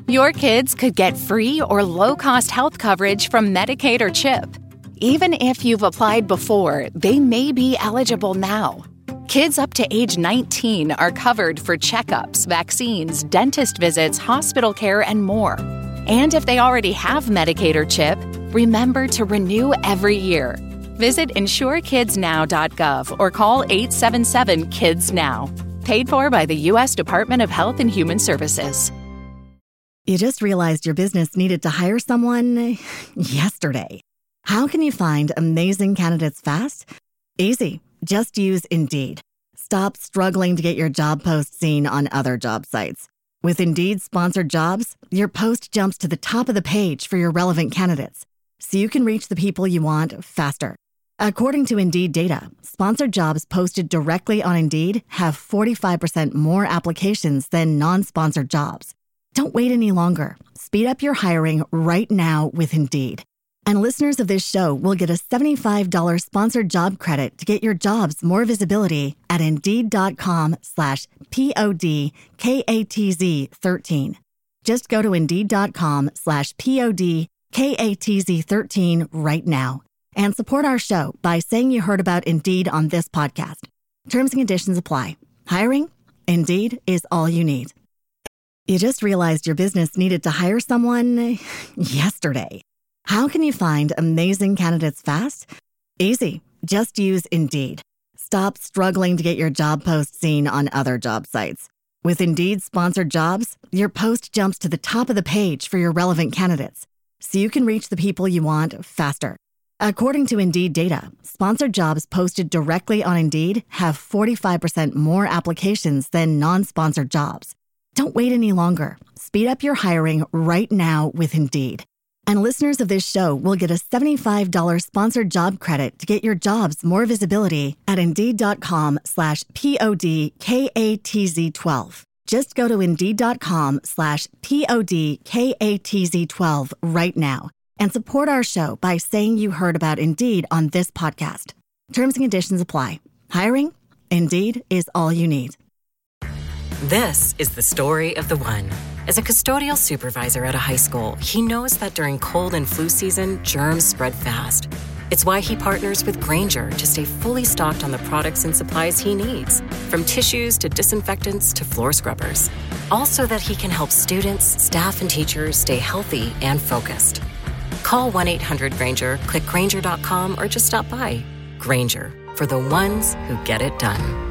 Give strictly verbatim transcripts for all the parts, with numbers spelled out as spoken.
Your kids could get free or low-cost health coverage from Medicaid or CHIP. Even if you've applied before, they may be eligible now. Kids up to age nineteen are covered for checkups, vaccines, dentist visits, hospital care, and more. And if they already have Medicaid or CHIP, remember to renew every year. Visit insure kids now dot gov or call eight seven seven, KIDS NOW. Paid for by the U S Department of Health and Human Services. You just realized your business needed to hire someone yesterday. How can you find amazing candidates fast? Easy. Just use Indeed. Stop struggling to get your job post seen on other job sites. With Indeed sponsored jobs, your post jumps to the top of the page for your relevant candidates, so you can reach the people you want faster. According to Indeed data, sponsored jobs posted directly on Indeed have forty-five percent more applications than non-sponsored jobs. Don't wait any longer. Speed up your hiring right now with Indeed. And listeners of this show will get a seventy-five dollars sponsored job credit to get your jobs more visibility at Indeed.com slash P-O-D-K-A-T-Z 13. Just go to Indeed.com slash P-O-D-K-A-T-Z 13 right now and support our show by saying you heard about Indeed on this podcast. Terms and conditions apply. Hiring? Indeed is all you need. You just realized your business needed to hire someone yesterday. How can you find amazing candidates fast? Easy. Just use Indeed. Stop struggling to get your job post seen on other job sites. With Indeed sponsored jobs, your post jumps to the top of the page for your relevant candidates, so you can reach the people you want faster. According to Indeed data, sponsored jobs posted directly on Indeed have forty-five percent more applications than non-sponsored jobs. Don't wait any longer. Speed up your hiring right now with Indeed. And listeners of this show will get a seventy-five dollars sponsored job credit to get your jobs more visibility at Indeed.com slash P-O-D-K-A-T-Z 12. Just go to Indeed.com slash P-O-D-K-A-T-Z 12 right now and support our show by saying you heard about Indeed on this podcast. Terms and conditions apply. Hiring? Indeed is all you need. This is the story of the one. As a custodial supervisor at a high school, he knows that during cold and flu season, germs spread fast. It's why he partners with Grainger to stay fully stocked on the products and supplies he needs, from tissues to disinfectants to floor scrubbers. All so that he can help students, staff, and teachers stay healthy and focused. Call one eight hundred Grainger, click Grainger dot com, or just stop by. Grainger, for the ones who get it done.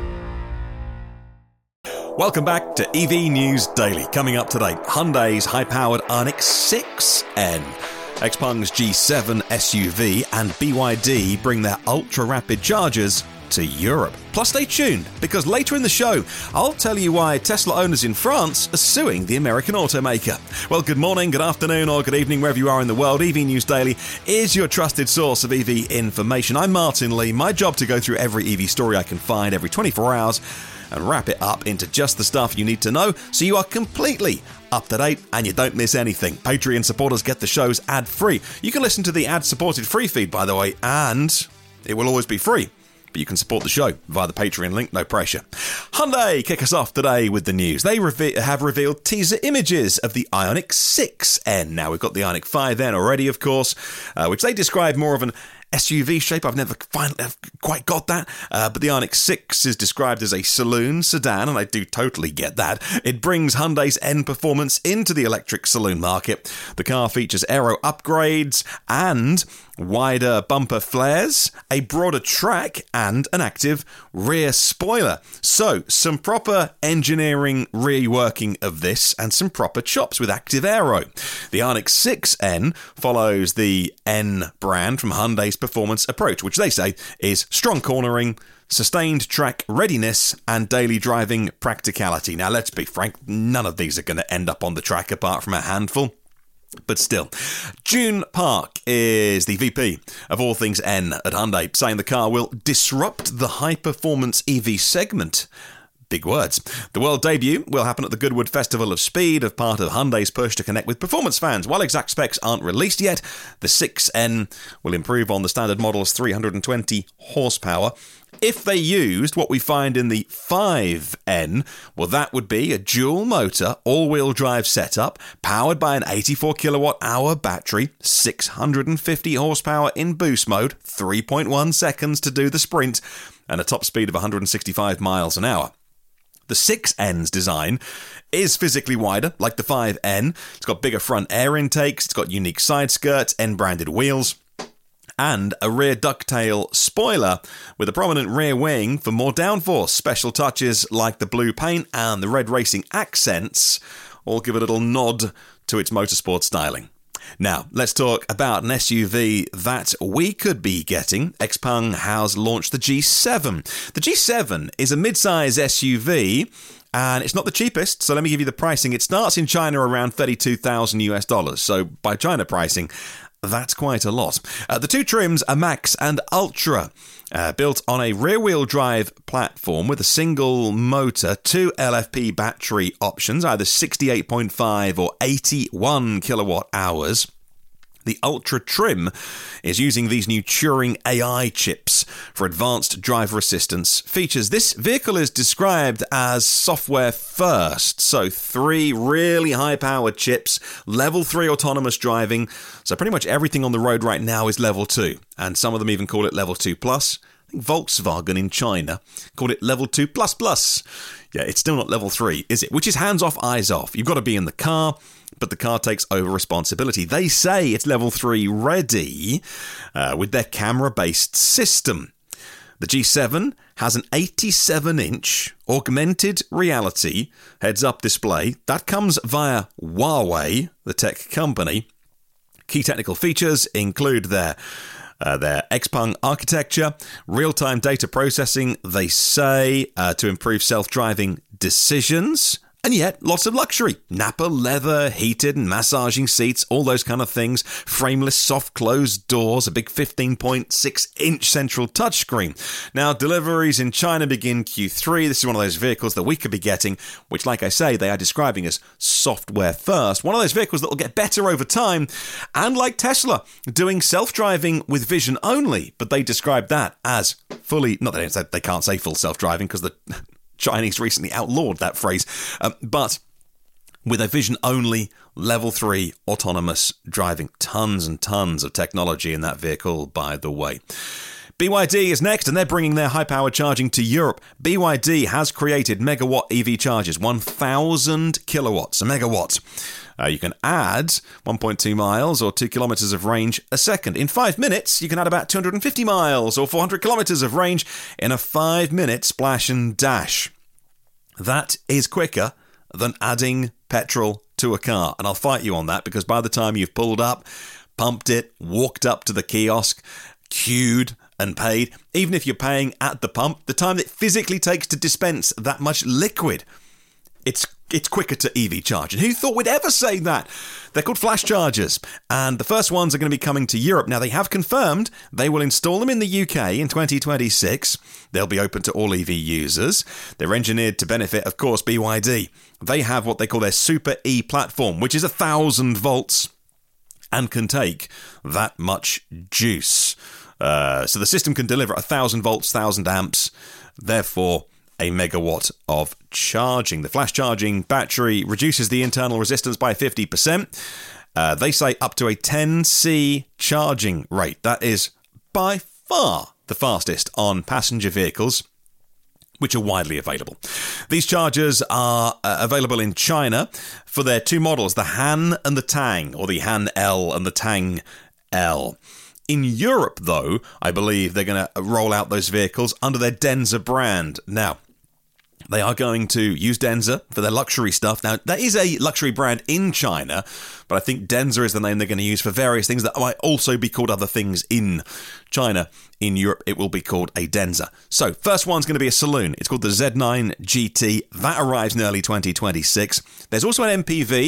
Welcome back to E V News Daily. Coming up today, Hyundai's high-powered Ioniq six N, XPeng's G seven S U V and B Y D bring their ultra-rapid chargers to Europe. Plus, stay tuned, because later in the show, I'll tell you why Tesla owners in France are suing the American automaker. Well, good morning, good afternoon, or good evening, wherever you are in the world. E V News Daily is your trusted source of E V information. I'm Martin Lee. My job to go through every E V story I can find every twenty-four hours and wrap it up into just the stuff you need to know so you are completely up to date and you don't miss anything. Patreon supporters get the shows ad-free. You can listen to the ad-supported free feed, by the way, and it will always be free. But you can support the show via the Patreon link, no pressure. Hyundai kick us off today with the news. They reve- have revealed teaser images of the Ioniq six N. Now, we've got the Ioniq five N already, of course, uh, which they describe more of an S U V shape. I've never find, I've quite got that. Uh, but the Ioniq six is described as a saloon sedan, and I do totally get that. It brings Hyundai's N performance into the electric saloon market. The car features aero upgrades and wider bumper flares, a broader track, and an active rear spoiler. So, some proper engineering reworking of this and some proper chops with active aero. The Ioniq six N follows the N brand from Hyundai's performance approach, which they say is strong cornering, sustained track readiness, and daily driving practicality. Now, let's be frank, none of these are going to end up on the track apart from a handful. But still, June Park is the V P of all things N at Hyundai, saying the car will disrupt the high-performance E V segment Big words. The world debut will happen at the Goodwood Festival of Speed, as part of Hyundai's push to connect with performance fans. While exact specs aren't released yet, the six N will improve on the standard model's three hundred twenty horsepower. If they used what we find in the five N, well, that would be a dual-motor, all-wheel drive setup, powered by an eighty-four kilowatt hour battery, six hundred fifty horsepower in boost mode, three point one seconds to do the sprint, and a top speed of one hundred sixty-five miles an hour. The six N's design is physically wider, like the five N. It's got bigger front air intakes, it's got unique side skirts, N-branded wheels, and a rear ducktail spoiler with a prominent rear wing for more downforce. Special touches like the blue paint and the red racing accents all give a little nod to its motorsport styling. Now, let's talk about an S U V that we could be getting. Xpeng has launched the G seven. The G seven is a mid-size S U V, and it's not the cheapest, so let me give you the pricing. It starts in China around thirty-two thousand US dollars, so by China pricing, that's quite a lot. Uh, the two trims are Max and Ultra, uh, built on a rear-wheel drive platform with a single motor, two L F P battery options, either sixty-eight point five or eighty-one kilowatt hours. The Ultra trim is using these new Turing A I chips for advanced driver assistance features. This vehicle is described as software first, so three really high-powered chips, level three autonomous driving, so pretty much everything on the road right now is level two, and some of them even call it level two plus. I think Volkswagen in China called it level two plus plus. Yeah, it's still not level three, is it? Which is hands off, eyes off. You've got to be in the car, but the car takes over responsibility. They say it's level three ready uh, with their camera-based system. The G seven has an eighty-seven inch augmented reality heads-up display. That comes via Huawei, the tech company. Key technical features include their Uh, their Xpeng architecture, real-time data processing, they say, uh, to improve self-driving decisions, and yet lots of luxury. Nappa leather, heated and massaging seats, all those kind of things, frameless soft closed doors, a big fifteen point six inch central touchscreen. Now, deliveries in China begin Q three. This is one of those vehicles that we could be getting, which, like I say, they are describing as software first. One of those vehicles that will get better over time, and like Tesla, doing self-driving with vision only, but they describe that as fully, not that they can't say full self-driving because the Chinese recently outlawed that phrase, um, but with a vision-only level three autonomous driving. Tons and tons of technology in that vehicle, by the way. B Y D is next, and they're bringing their high-power charging to Europe. B Y D has created megawatt E V chargers, one thousand kilowatts, a megawatt. Uh, you can add one point two miles or two kilometers of range a second. In five minutes, you can add about two hundred fifty miles or four hundred kilometers of range in a five-minute splash and dash. That is quicker than adding petrol to a car. And I'll fight you on that, because by the time you've pulled up, pumped it, walked up to the kiosk, queued and paid, even if you're paying at the pump, the time it physically takes to dispense that much liquid, it's it's quicker to E V charge. And who thought we'd ever say that? They're called flash chargers, and the first ones are going to be coming to Europe. Now, they have confirmed they will install them in the U K in twenty twenty-six. They'll be open to all E V users. They're engineered to benefit, of course, B Y D. They have what they call their Super E platform, which is one thousand volts and can take that much juice. Uh, so the system can deliver one thousand volts, one thousand amps, therefore a megawatt of charging. The flash charging battery reduces the internal resistance by fifty percent. Uh, they say up to a ten C charging rate. That is by far the fastest on passenger vehicles, which are widely available. These chargers are uh, available in China for their two models, the Han and the Tang, or the Han L and the Tang L. In Europe, though, I believe they're going to roll out those vehicles under their Denza brand. Now, they are going to use Denza for their luxury stuff. Now, there is a luxury brand in China, but I think Denza is the name they're going to use for various things that might also be called other things in China. In Europe, it will be called a Denza. So, first one's going to be a saloon. It's called the Z nine G T. That arrives in early twenty twenty-six. There's also an M P V.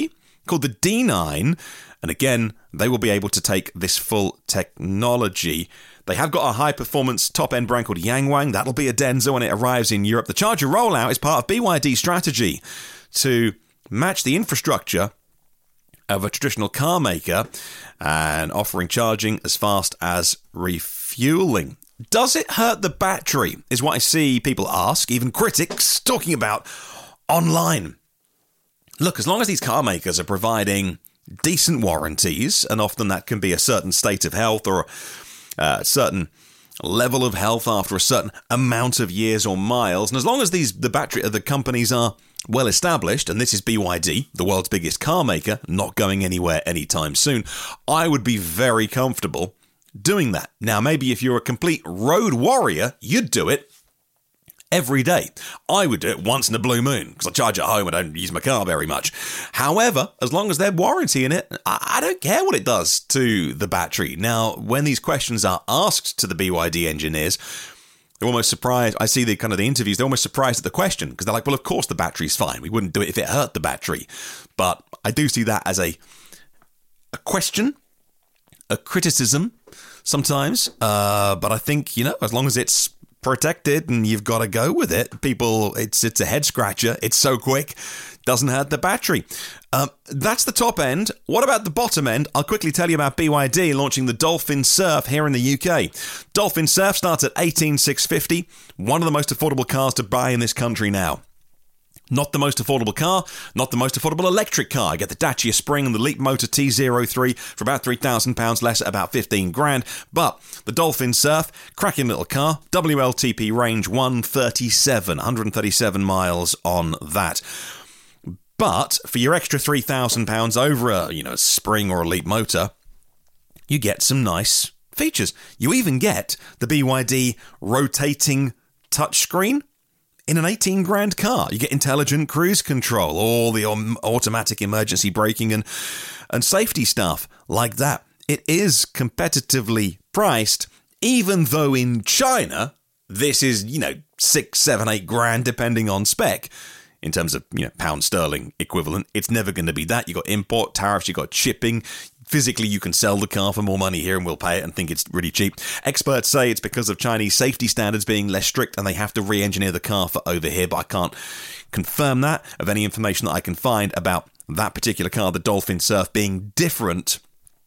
called the D nine. And again, they will be able to take this full technology. They have got a high-performance top-end brand called Yangwang. That'll be a Denza when it arrives in Europe. The Charger rollout is part of B Y D's strategy to match the infrastructure of a traditional car maker and offering charging as fast as refueling. Does it hurt the battery, is what I see people ask, even critics talking about online. Look, as long as these car makers are providing decent warranties, and often that can be a certain state of health or a certain level of health after a certain amount of years or miles, and as long as these the battery the companies are well established, and this is B Y D, the world's biggest car maker, not going anywhere anytime soon, I would be very comfortable doing that. Now, maybe if you're a complete road warrior, you'd do it every day. I would do it once in a blue moon because I charge at home. I don't use my car very much. However, as long as there's warranty in it, I don't care what it does to the battery. Now, when these questions are asked to the B Y D engineers, they're almost surprised. I see the kind of the interviews. They're almost surprised at the question because they're like, "Well, of course the battery's fine. We wouldn't do it if it hurt the battery." But I do see that as a a question, a criticism sometimes. Uh, but I think, you know, as long as it's protected and you've got to go with it, people, it's it's a head scratcher. It's so quick, doesn't hurt the battery. Um, that's the top end. What about the bottom end? I'll quickly tell you about B Y D launching the Dolphin Surf here in the U K. Dolphin Surf starts at eighteen thousand six hundred fifty dollars, one of the most affordable cars to buy in this country now. Not the most affordable car, not the most affordable electric car. I get the Dacia Spring and the Leap Motor T zero three for about three thousand pounds less at about fifteen grand. But the Dolphin Surf, cracking little car, W L T P range one thirty-seven, one hundred thirty-seven miles on that. But for your extra three thousand pounds over a, you know, a Spring or a Leap Motor, you get some nice features. You even get the B Y D rotating touchscreen in an eighteen grand car. You get intelligent cruise control, all the um, automatic emergency braking and, and safety stuff like that. It is competitively priced, even though in China, this is, you know, six, seven, eight grand, depending on spec. In terms of, you know, pound sterling equivalent, it's never going to be that. You got import tariffs, you got shipping. Physically, you can sell the car for more money here and we'll pay it and think it's really cheap. Experts say it's because of Chinese safety standards being less strict and they have to re-engineer the car for over here, but I can't confirm that of any information that I can find about that particular car, the Dolphin Surf, being different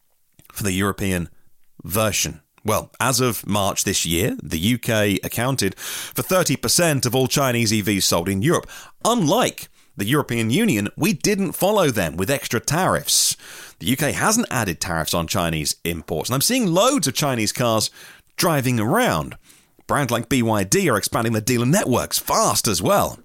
for the European version. Well, as of March this year, the U K accounted for thirty percent of all Chinese E Vs sold in Europe. Unlike the European Union, we didn't follow them with extra tariffs. The U K hasn't added tariffs on Chinese imports, and I'm seeing loads of Chinese cars driving around. Brands like B Y D are expanding their dealer networks fast as well.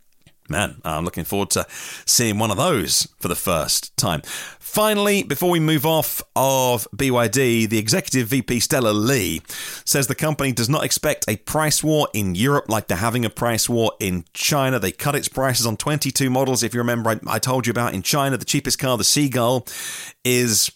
Man, I'm looking forward to seeing one of those for the first time. Finally, before we move off of B Y D, the executive V P Stella Lee says the company does not expect a price war in Europe like they're having a price war in China. They cut its prices on twenty-two models. If you remember, I, I told you about in China, the cheapest car, the Seagull, is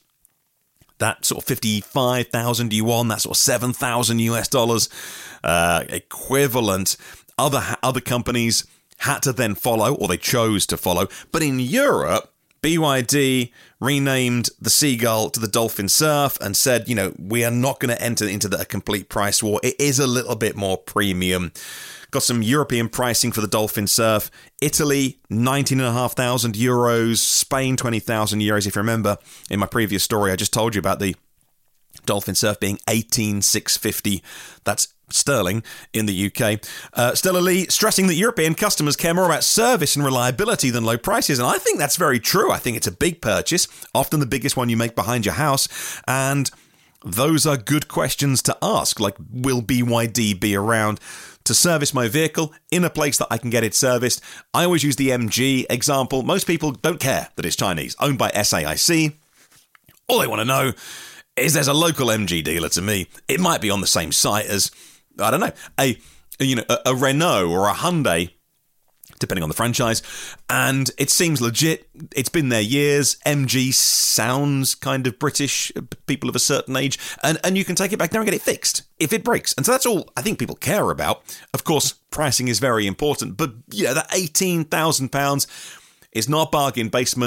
that sort of fifty-five thousand yuan, that sort of seven thousand US dollars uh, equivalent. Other other companies had to then follow, or they chose to follow. But in Europe, B Y D renamed the Seagull to the Dolphin Surf and said, you know, we are not going to enter into the, a complete price war. It is a little bit more premium. Got some European pricing for the Dolphin Surf. Italy, nineteen thousand five hundred euros. Spain, twenty thousand euros. If you remember, in my previous story, I just told you about the Dolphin Surf being eighteen thousand six hundred fifty. That's sterling in the U K. Uh, Stella Lee stressing that European customers care more about service and reliability than low prices. And I think that's very true. I think it's a big purchase, often the biggest one you make behind your house. And those are good questions to ask. Like, will B Y D be around to service my vehicle in a place that I can get it serviced? I always use the M G example. Most people don't care that it's Chinese, owned by S A I C. All they want to know is there's a local M G dealer to me. It might be on the same site as, I don't know, a you know a, a Renault or a Hyundai, depending on the franchise, and it seems legit. It's been there years. M G sounds kind of British, people of a certain age, and, and you can take it back there and get it fixed if it breaks. And so that's all I think people care about. Of course, pricing is very important, but you know, that eighteen thousand pounds is not bargain basement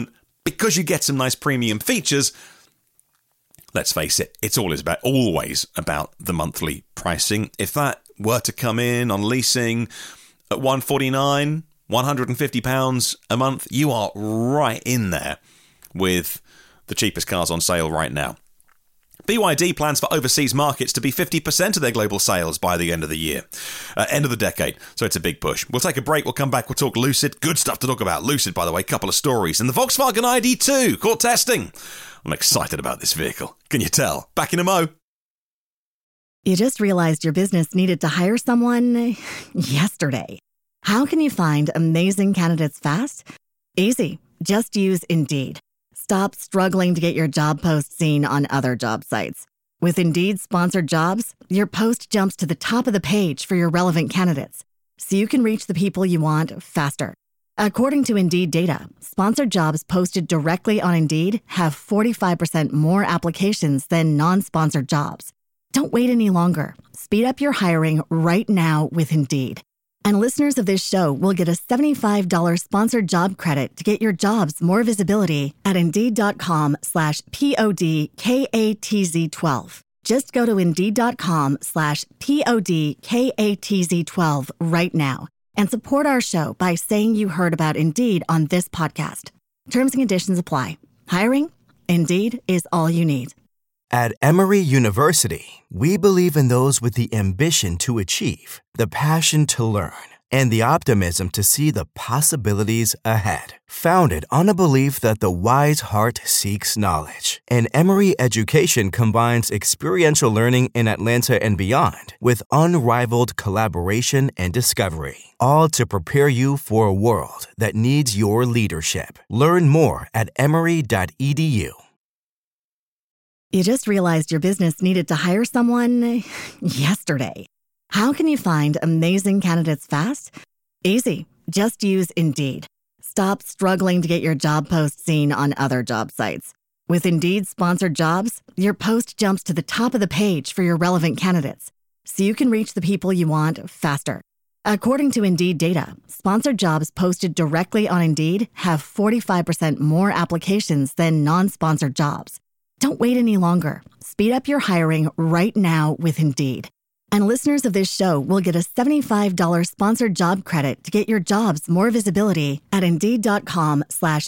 because you get some nice premium features, let's face it, it's always about, always about the monthly pricing. If that were to come in on leasing at one hundred forty-nine pounds, one hundred fifty pounds a month, you are right in there with the cheapest cars on sale right now. B Y D plans for overseas markets to be fifty percent of their global sales by the end of the year, uh, end of the decade. So it's a big push. We'll take a break. We'll come back. We'll talk Lucid. Good stuff to talk about. Lucid, by the way, couple of stories. And the Volkswagen I D two, caught testing. I'm excited about this vehicle. Can you tell? Back in a mo. You just realized your business needed to hire someone yesterday. How can you find amazing candidates fast? Easy. Just use Indeed. Stop struggling to get your job post seen on other job sites. With Indeed sponsored jobs, your post jumps to the top of the page for your relevant candidates, so you can reach the people you want faster. According to Indeed data, sponsored jobs posted directly on Indeed have forty-five percent more applications than non-sponsored jobs. Don't wait any longer. Speed up your hiring right now with Indeed. And listeners of this show will get a seventy-five dollars sponsored job credit to get your jobs more visibility at Indeed.com slash P-O-D-K-A-T-Z-12. Just go to Indeed.com slash P-O-D-K-A-T-Z-12 right now and support our show by saying you heard about Indeed on this podcast. Terms and conditions apply. Hiring? Indeed is all you need. At Emory University, we believe in those with the ambition to achieve, the passion to learn, and the optimism to see the possibilities ahead. Founded on a belief that the wise heart seeks knowledge, and Emory education combines experiential learning in Atlanta and beyond with unrivaled collaboration and discovery, all to prepare you for a world that needs your leadership. Learn more at emory dot e d u. You just realized your business needed to hire someone yesterday. How can you find amazing candidates fast? Easy. Just use Indeed. Stop struggling to get your job post seen on other job sites. With Indeed sponsored jobs, your post jumps to the top of the page for your relevant candidates, so you can reach the people you want faster. According to Indeed data, sponsored jobs posted directly on Indeed have forty-five percent more applications than non-sponsored jobs. Don't wait any longer. Speed up your hiring right now with Indeed. And listeners of this show will get a seventy-five dollars sponsored job credit to get your jobs more visibility at Indeed.com slash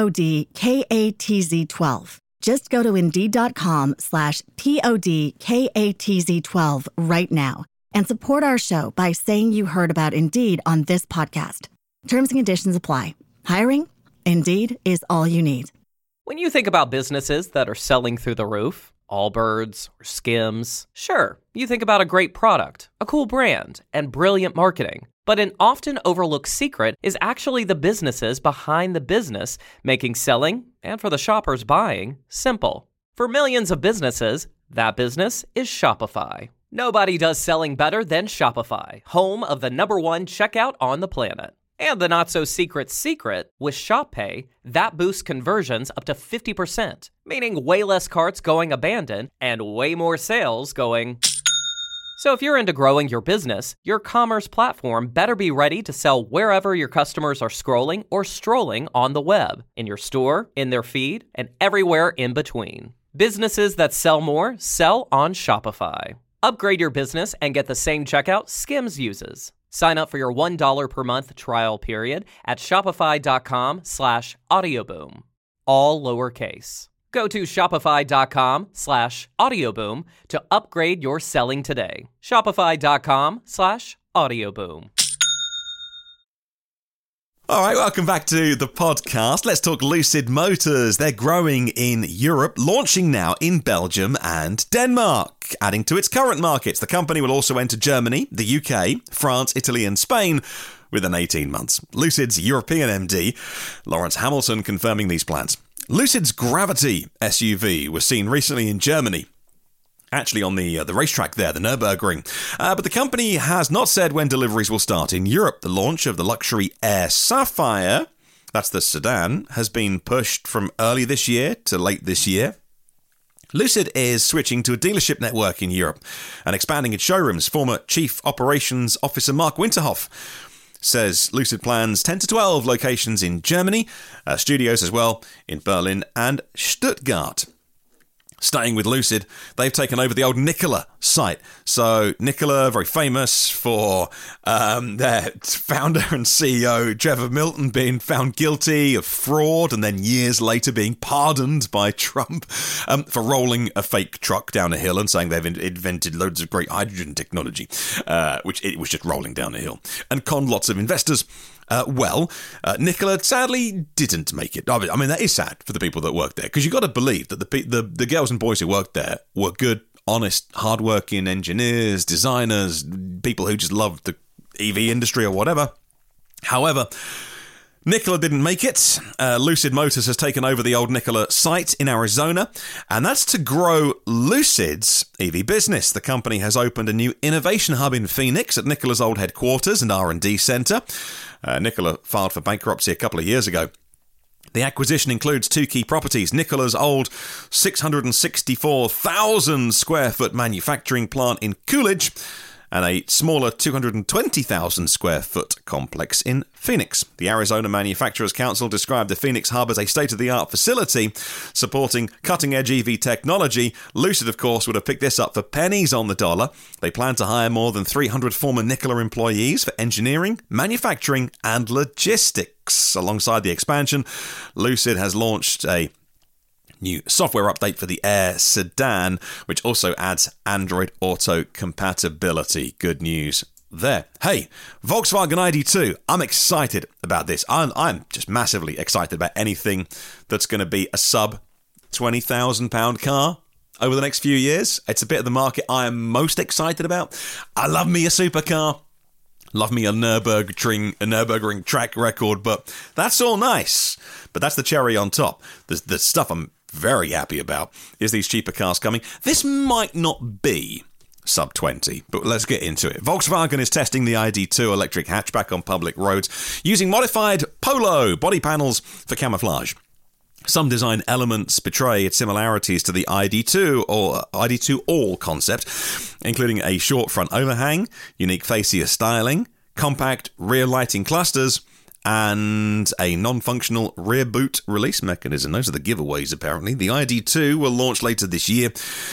P-O-D-K-A-T-Z-12. Just go to Indeed.com slash P-O-D-K-A-T-Z-12 right now and support our show by saying you heard about Indeed on this podcast. Terms and conditions apply. Hiring? Indeed is all you need. When you think about businesses that are selling through the roof, Allbirds or Skims, sure, you think about a great product, a cool brand, and brilliant marketing. But an often overlooked secret is actually the businesses behind the business, making selling, and for the shoppers buying, simple. For millions of businesses, that business is Shopify. Nobody does selling better than Shopify, home of the number one checkout on the planet. And the not-so-secret secret, with Shop Pay, that boosts conversions up to fifty percent, meaning way less carts going abandoned and way more sales going... So if you're into growing your business, your commerce platform better be ready to sell wherever your customers are scrolling or strolling on the web, in your store, in their feed, and everywhere in between. Businesses that sell more sell on Shopify. Upgrade your business and get the same checkout Skims uses. Sign up for your one dollar per month trial period at shopify.com slash audioboom. All lowercase. Go to shopify.com slash audioboom to upgrade your selling today. Shopify.com slash audioboom. All right, welcome back to the podcast. Let's talk Lucid Motors. They're growing in Europe, launching now in Belgium and Denmark. Adding to its current markets, the company will also enter Germany, the U K, France, Italy and Spain within eighteen months. Lucid's European M D, Lawrence Hamilton, confirming these plans. Lucid's Gravity S U V was seen recently in Germany. Actually on the uh, the racetrack there, the Nürburgring. Uh, but the company has not said when deliveries will start in Europe. The launch of the luxury Air Sapphire, that's the sedan, has been pushed from early this year to late this year. Lucid is switching to a dealership network in Europe and expanding its showrooms. Former Chief Operations Officer Mark Winterhoff says Lucid plans ten to twelve locations in Germany, uh, studios as well in Berlin and Stuttgart. Staying with Lucid, they've taken over the old Nikola site. So Nikola, very famous for um, their founder and C E O, Trevor Milton, being found guilty of fraud and then years later being pardoned by Trump um, for rolling a fake truck down a hill and saying they've in- invented loads of great hydrogen technology, uh, which it was just rolling down a hill, and conned lots of investors. Uh, well, uh, Nikola sadly didn't make it. I mean, I mean, that is sad for the people that worked there, because you've got to believe that the, the the girls and boys who worked there were good, honest, hardworking engineers, designers, people who just loved the E V industry or whatever. However, Nikola didn't make it. Uh, Lucid Motors has taken over the old Nikola site in Arizona, and that's to grow Lucid's E V business. The company has opened a new innovation hub in Phoenix at Nikola's old headquarters and R and D center. Uh, Nikola filed for bankruptcy a couple of years ago. The acquisition includes two key properties: Nikola's old six hundred sixty-four thousand square foot manufacturing plant in Coolidge, and a smaller two hundred twenty thousand square foot complex in Phoenix. The Arizona Manufacturers Council described the Phoenix hub as a state-of-the-art facility supporting cutting-edge E V technology. Lucid, of course, would have picked this up for pennies on the dollar. They plan to hire more than three hundred former Nikola employees for engineering, manufacturing, and logistics. Alongside the expansion, Lucid has launched a new software update for the Air sedan, which also adds Android Auto compatibility. Good news there. Hey, Volkswagen I D two. I'm excited about this. I'm, I'm just massively excited about anything that's going to be a sub twenty thousand pound car over the next few years. It's a bit of the market I am most excited about. I love me a supercar. Love me a Nürburgring, a Nürburgring track record, but that's all nice. But that's the cherry on top. The, the stuff I'm very happy about is these cheaper cars coming. This might not be sub twenty, but let's get into it. Volkswagen is testing the I D two electric hatchback on public roads using modified Polo body panels for camouflage. Some design elements betray its similarities to the I D two or I D two All concept, including a short front overhang, unique fascia styling, compact rear lighting clusters, and a non-functional rear boot release mechanism. Those are the giveaways, apparently. The I D two will launch later this year.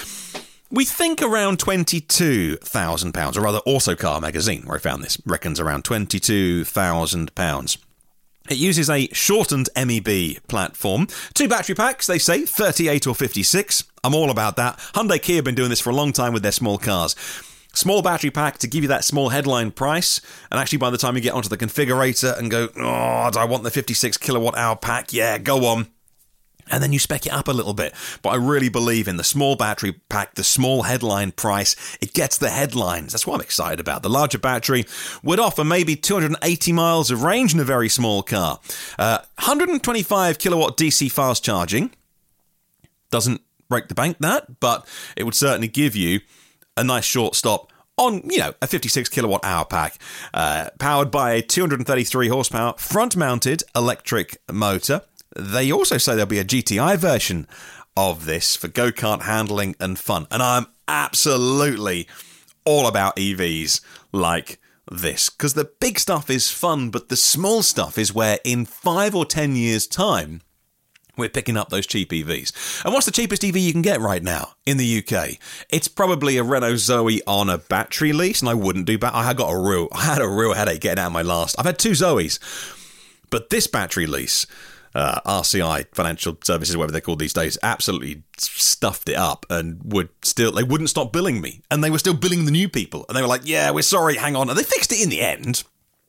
We think around twenty-two thousand pounds, or rather Autocar magazine, where I found this, reckons around twenty-two thousand pounds. It uses a shortened M E B platform. Two battery packs, they say, thirty-eight or fifty-six. I'm all about that. Hyundai Kia have been doing this for a long time with their small cars. Small battery pack to give you that small headline price, and actually by the time you get onto the configurator and go, oh, do I want the fifty-six kilowatt hour pack? Yeah, go on. And then you spec it up a little bit. But I really believe in the small battery pack, the small headline price. It gets the headlines. That's what I'm excited about. The larger battery would offer maybe two hundred eighty miles of range in a very small car. Uh, one hundred twenty-five kilowatt D C fast charging. Doesn't break the bank, that, but it would certainly give you a nice short stop on, you know, a fifty-six kilowatt hour pack, uh, powered by a two hundred thirty-three horsepower front-mounted electric motor. They also say there'll be a G T I version of this for go-kart handling and fun. And I'm absolutely all about E Vs like this, because the big stuff is fun, but the small stuff is where in five or ten years' time, we're picking up those cheap E Vs. And what's the cheapest E V you can get right now in the U K? It's probably a Renault Zoe on a battery lease, and I wouldn't do that. I had got a real, I had a real headache getting out of my last. I've had two Zoes, but this battery lease, uh, R C I Financial Services, whatever they're called these days, absolutely stuffed it up and would still, they wouldn't stop billing me, and they were still billing the new people, and they were like, "Yeah, we're sorry, hang on," and they fixed it in the end.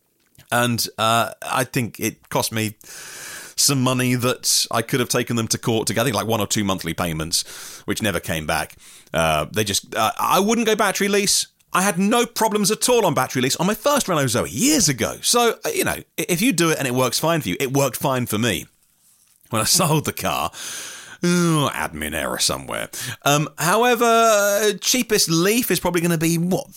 And uh, I think it cost me some money that I could have taken them to court to get, I think, like one or two monthly payments, which never came back. Uh, they just, uh, I wouldn't go battery lease. I had no problems at all on battery lease on my first Renault Zoe years ago. So, you know, if you do it and it works fine for you, it worked fine for me. When I sold the car, oh, admin error somewhere. Um, however, cheapest Leaf is probably going to be, what,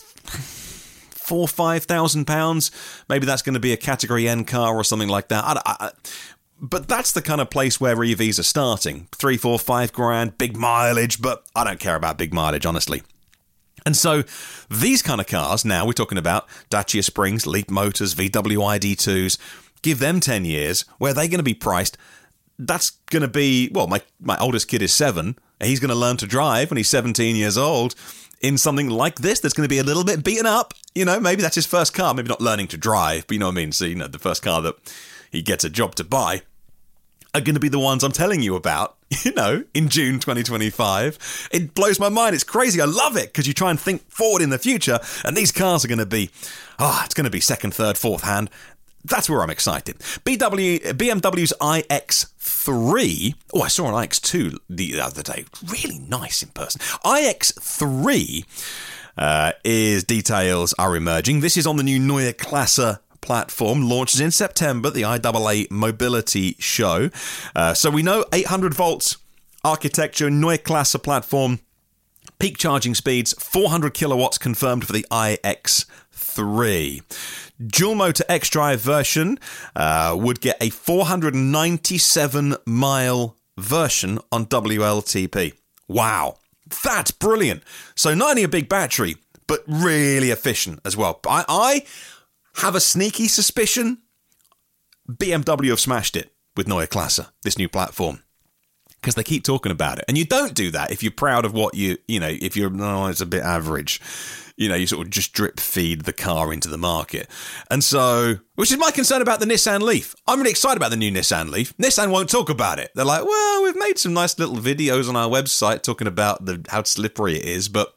four, five thousand pounds? Maybe that's going to be a Category N car or something like that. I, I, But that's the kind of place where E Vs are starting. Three, four, five grand, big mileage, but I don't care about big mileage, honestly. And so these kind of cars, now we're talking about Dacia Springs, Leap Motors, V W I D twos, give them ten years, where they're going to be priced. That's going to be, well, my, my oldest kid is seven. He's going to learn to drive when he's seventeen years old in something like this that's going to be a little bit beaten up. You know, maybe that's his first car, maybe not learning to drive, but you know what I mean? So, you know, the first car that he gets a job to buy are going to be the ones I'm telling you about, you know, in June twenty twenty-five. It blows my mind. It's crazy. I love it because you try and think forward in the future, and these cars are going to be, ah, oh, it's going to be second, third, fourth hand. That's where I'm excited. B W, B M W's i X three. Oh, I saw an i X two the other day. Really nice in person. i X three uh, is details are emerging. This is on the new Neue Klasse platform, launches in September, the I A A Mobility Show. Uh, so we know eight hundred volts architecture, Neue Klasse platform, peak charging speeds, four hundred kilowatts confirmed for the i X three. Dual motor X-Drive version uh, would get a four hundred ninety-seven mile version on W L T P. Wow, that's brilliant. So not only a big battery, but really efficient as well. I, I have a sneaky suspicion B M W have smashed it with Neue Klasse, this new platform, because they keep talking about it. And you don't do that if you're proud of what you, you know, if you're, no, it's a bit average. You know, you sort of just drip feed the car into the market. And so, which is my concern about the Nissan Leaf. I'm really excited about the new Nissan Leaf. Nissan won't talk about it. They're like, well, we've made some nice little videos on our website talking about the how slippery it is, but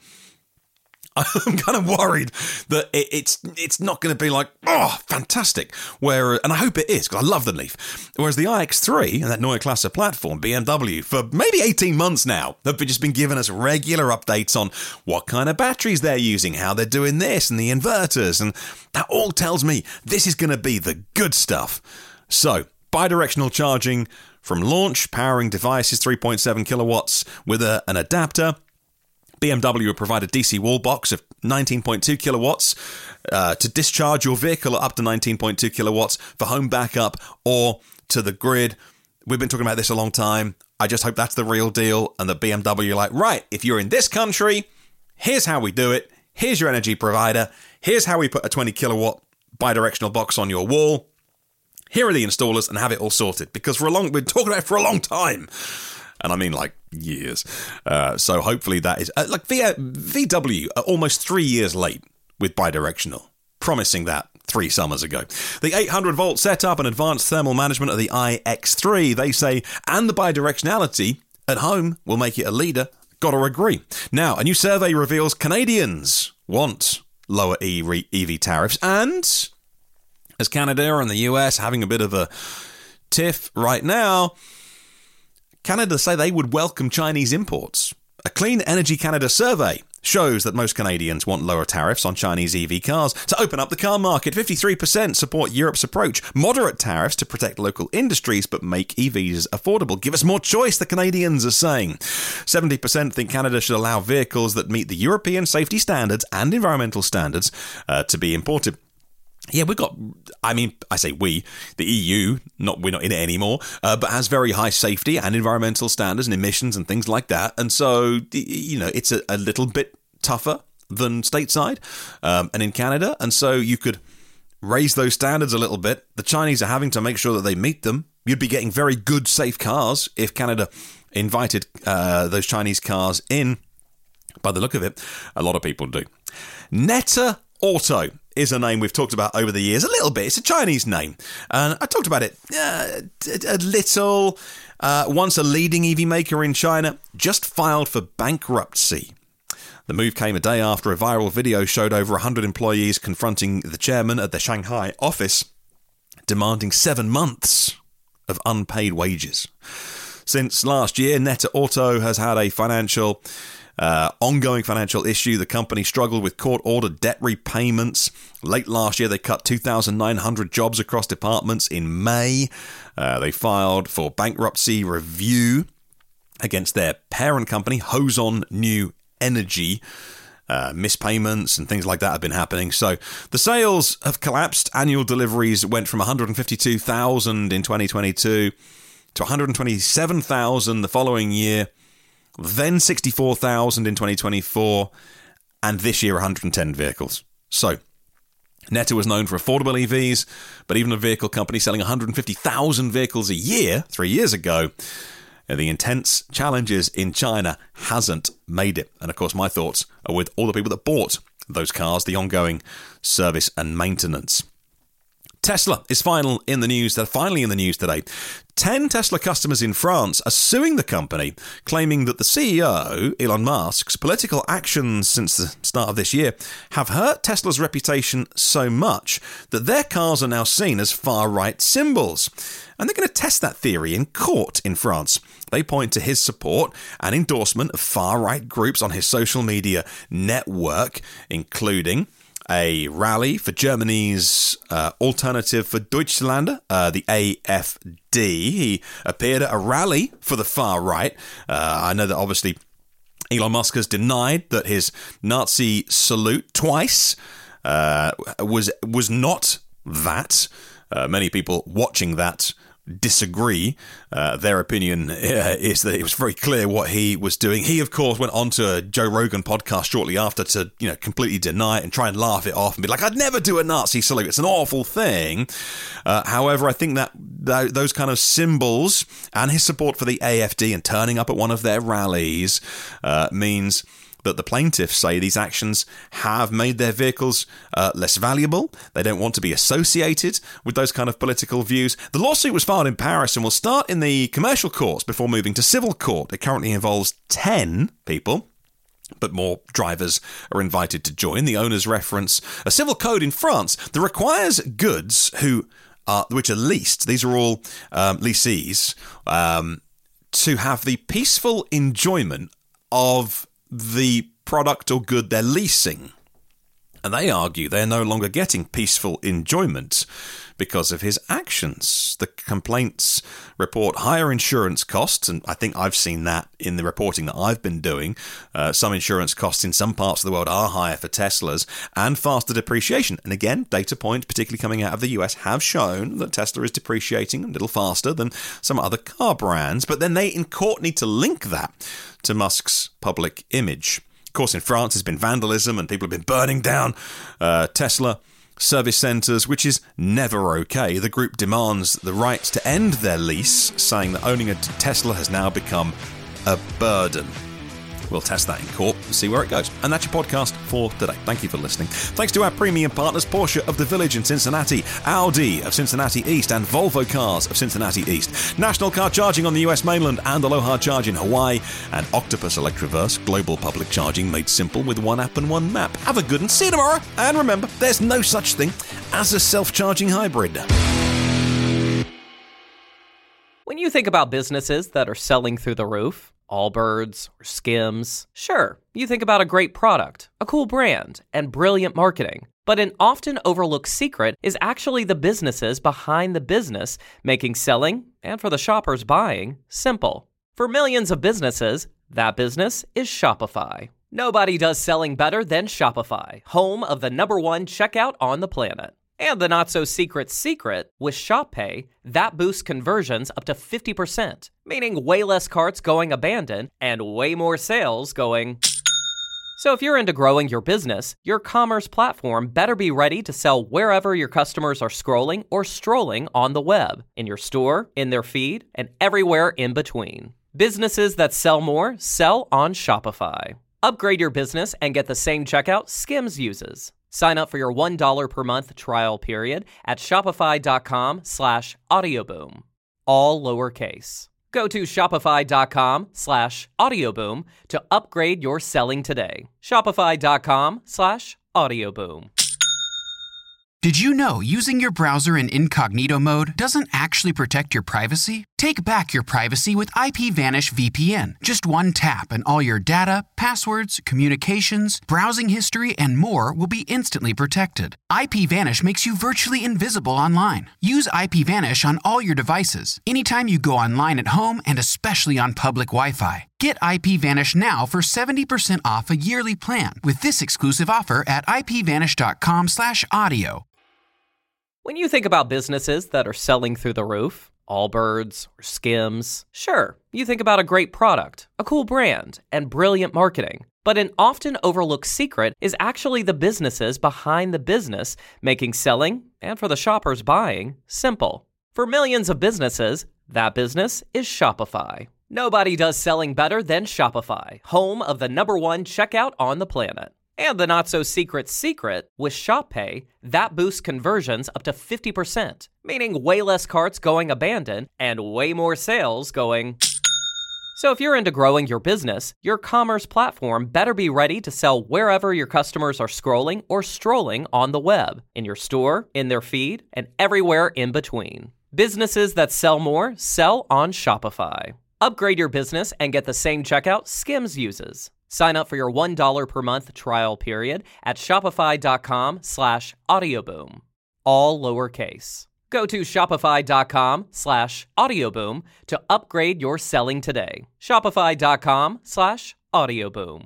I'm kind of worried that it, it's it's not going to be like, oh, fantastic. Where, and I hope it is, because I love the Leaf. Whereas the i X three and that Neue Klasse platform, B M W, for maybe eighteen months now, have just been giving us regular updates on what kind of batteries they're using, how they're doing this, and the inverters. And that all tells me this is going to be the good stuff. So, bidirectional charging from launch, powering devices, three point seven kilowatts with a, an adapter. B M W will provide a D C wall box of nineteen point two kilowatts uh, to discharge your vehicle at up to nineteen point two kilowatts for home backup or to the grid. We've been talking about this a long time. I just hope that's the real deal and the B M W are like, right, if you're in this country, here's how we do it. Here's your energy provider. Here's how we put a twenty kilowatt bidirectional box on your wall. Here are the installers, and have it all sorted. Because for a long, we've been talking about it for a long time. And I mean, like, years. Uh, so hopefully that is... Uh, like, v- VW are almost three years late with bidirectional, promising that three summers ago. The eight hundred volt setup and advanced thermal management of the i X three, they say, and the bidirectionality at home will make it a leader. Gotta agree. Now, a new survey reveals Canadians want lower E V tariffs, and as Canada and the U S having a bit of a tiff right now, Canada say they would welcome Chinese imports. A Clean Energy Canada survey shows that most Canadians want lower tariffs on Chinese E V cars to open up the car market. fifty-three percent support Europe's approach. Moderate tariffs to protect local industries but make E Vs affordable. Give us more choice, the Canadians are saying. seventy percent think Canada should allow vehicles that meet the European safety standards and environmental standards uh, to be imported. Yeah, we've got, I mean, I say we, the E U, not we're not in it anymore, uh, but has very high safety and environmental standards and emissions and things like that. And so, you know, it's a, a little bit tougher than stateside um, and in Canada. And so you could raise those standards a little bit. The Chinese are having to make sure that they meet them. You'd be getting very good, safe cars if Canada invited uh, those Chinese cars in. By the look of it, a lot of people do. Neta Auto is a name we've talked about over the years a little bit. It's a Chinese name. And I talked about it uh, a little. Uh, once a leading E V maker in China, just filed for bankruptcy. The move came a day after a viral video showed over one hundred employees confronting the chairman at the Shanghai office, demanding seven months of unpaid wages. Since last year, Neta Auto has had a financial... Uh, ongoing financial issue. The company struggled with court-ordered debt repayments. Late last year, they cut two thousand nine hundred jobs across departments. In May, uh, they filed for bankruptcy review against their parent company, Hoson New Energy. Uh, mispayments and things like that have been happening. So the sales have collapsed. Annual deliveries went from one hundred fifty-two thousand in twenty twenty-two to one hundred twenty-seven thousand the following year. Then sixty-four thousand in twenty twenty-four, and this year one hundred ten vehicles. So, Neta was known for affordable E Vs, but even a vehicle company selling one hundred fifty thousand vehicles a year three years ago, the intense challenges in China hasn't made it. And of course, my thoughts are with all the people that bought those cars, the ongoing service and maintenance. Tesla is final in the news. They're finally in the news today. Ten Tesla customers in France are suing the company, claiming that the C E O, Elon Musk's political actions since the start of this year have hurt Tesla's reputation so much that their cars are now seen as far-right symbols. And they're going to test that theory in court in France. They point to his support and endorsement of far-right groups on his social media network, including a rally for Germany's uh, Alternative for Deutschland, uh, the A F D. He appeared at a rally for the far right. Uh, I know that obviously Elon Musk has denied that his Nazi salute twice uh, was was not that. Uh, many people watching that disagree. Uh, their opinion uh, is that it was very clear what he was doing. He, of course, went on to a Joe Rogan podcast shortly after to, you know, completely deny it and try and laugh it off and be like, I'd never do a Nazi salute. It's an awful thing. Uh, however, I think that th- those kind of symbols and his support for the A F D and turning up at one of their rallies uh, means that the plaintiffs say these actions have made their vehicles uh, less valuable. They don't want to be associated with those kind of political views. The lawsuit was filed in Paris and will start in the commercial courts before moving to civil court. It currently involves ten people, but more drivers are invited to join. The owners reference a civil code in France that requires goods who are, which are leased, these are all um, leasees, um, to have the peaceful enjoyment of the product or good they're leasing. And they argue they're no longer getting peaceful enjoyment because of his actions. The complaints report higher insurance costs, and I think I've seen that in the reporting that I've been doing. Uh, some insurance costs in some parts of the world are higher for Teslas, and faster depreciation. And again, data points, particularly coming out of the U S, have shown that Tesla is depreciating a little faster than some other car brands. But then they in court need to link that to Musk's public image. Of course, in France, there's been vandalism and people have been burning down uh, Tesla service centres, which is never okay. The group demands the right to end their lease, saying that owning a Tesla has now become a burden. We'll test that in court and see where it goes. And that's your podcast for today. Thank you for listening. Thanks to our premium partners, Porsche of the Village in Cincinnati, Audi of Cincinnati East, and Volvo Cars of Cincinnati East. National Car Charging on the U S mainland and Aloha Charge in Hawaii. And Octopus Electroverse, global public charging made simple with one app and one map. Have a good one. See you tomorrow. And remember, there's no such thing as a self-charging hybrid. When you think about businesses that are selling through the roof, Allbirds or Skims, sure, you think about a great product, a cool brand, and brilliant marketing. But an often overlooked secret is actually the businesses behind the business, making selling, and for the shoppers buying, simple. For millions of businesses, that business is Shopify. Nobody does selling better than Shopify, home of the number one checkout on the planet. And the not-so-secret secret, with Shop Pay, that boosts conversions up to fifty percent, meaning way less carts going abandoned and way more sales going. So if you're into growing your business, your commerce platform better be ready to sell wherever your customers are scrolling or strolling on the web, in your store, in their feed, and everywhere in between. Businesses that sell more sell on Shopify. Upgrade your business and get the same checkout Skims uses. Sign up for your one dollar per month trial period at shopify.com slash audioboom. All lowercase. Go to shopify.com slash audioboom to upgrade your selling today. Shopify.com slash audioboom. Did you know using your browser in incognito mode doesn't actually protect your privacy? Take back your privacy with IPVanish V P N. Just one tap and all your data, passwords, communications, browsing history, and more will be instantly protected. IPVanish makes you virtually invisible online. Use IPVanish on all your devices, anytime you go online at home and especially on public Wi-Fi. Get IPVanish now for seventy percent off a yearly plan with this exclusive offer at ipvanish.com slash audio. When you think about businesses that are selling through the roof, Allbirds or Skims. Sure, you think about a great product, a cool brand, and brilliant marketing. But an often overlooked secret is actually the businesses behind the business, making selling, and for the shoppers buying, simple. For millions of businesses, that business is Shopify. Nobody does selling better than Shopify, home of the number one checkout on the planet. And the not-so-secret secret, with Shop Pay, that boosts conversions up to fifty percent, meaning way less carts going abandoned and way more sales going... So if you're into growing your business, your commerce platform better be ready to sell wherever your customers are scrolling or strolling on the web, in your store, in their feed, and everywhere in between. Businesses that sell more sell on Shopify. Upgrade your business and get the same checkout Skims uses. Sign up for your one dollar per month trial period at shopify.com slash audioboom. All lowercase. Go to shopify.com slash audioboom to upgrade your selling today. Shopify.com slash audioboom.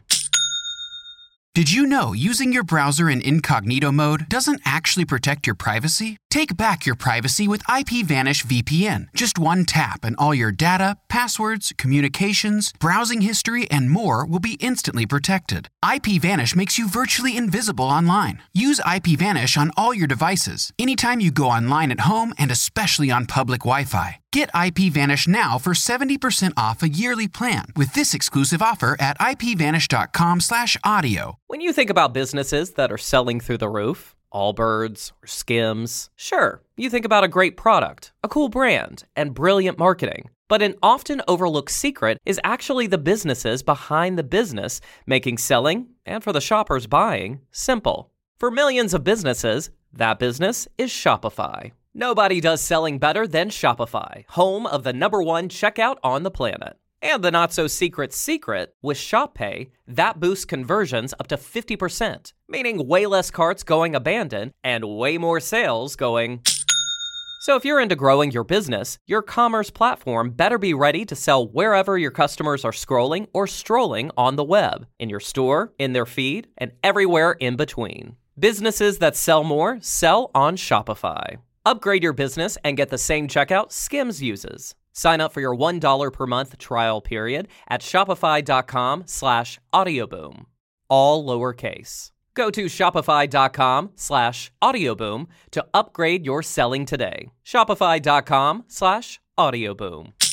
Did you know using your browser in incognito mode doesn't actually protect your privacy? Take back your privacy with IPVanish V P N. Just one tap and all your data, passwords, communications, browsing history, and more will be instantly protected. IPVanish makes you virtually invisible online. Use IPVanish on all your devices, anytime you go online at home and especially on public Wi-Fi. Get IPVanish now for seventy percent off a yearly plan with this exclusive offer at ipvanish.com slash audio. When you think about businesses that are selling through the roof, Allbirds or Skims, sure, you think about a great product, a cool brand, and brilliant marketing. But an often overlooked secret is actually the businesses behind the business, making selling, and for the shoppers buying, simple. For millions of businesses, that business is Shopify. Nobody does selling better than Shopify, home of the number one checkout on the planet. And the not-so-secret secret, with Shop Pay, that boosts conversions up to fifty percent, meaning way less carts going abandoned and way more sales going... So if you're into growing your business, your commerce platform better be ready to sell wherever your customers are scrolling or strolling on the web, in your store, in their feed, and everywhere in between. Businesses that sell more sell on Shopify. Upgrade your business and get the same checkout Skims uses. Sign up for your one dollar per month trial period at shopify.com slash audioboom. All lowercase. Go to shopify.com slash audioboom to upgrade your selling today. Shopify.com slash audioboom.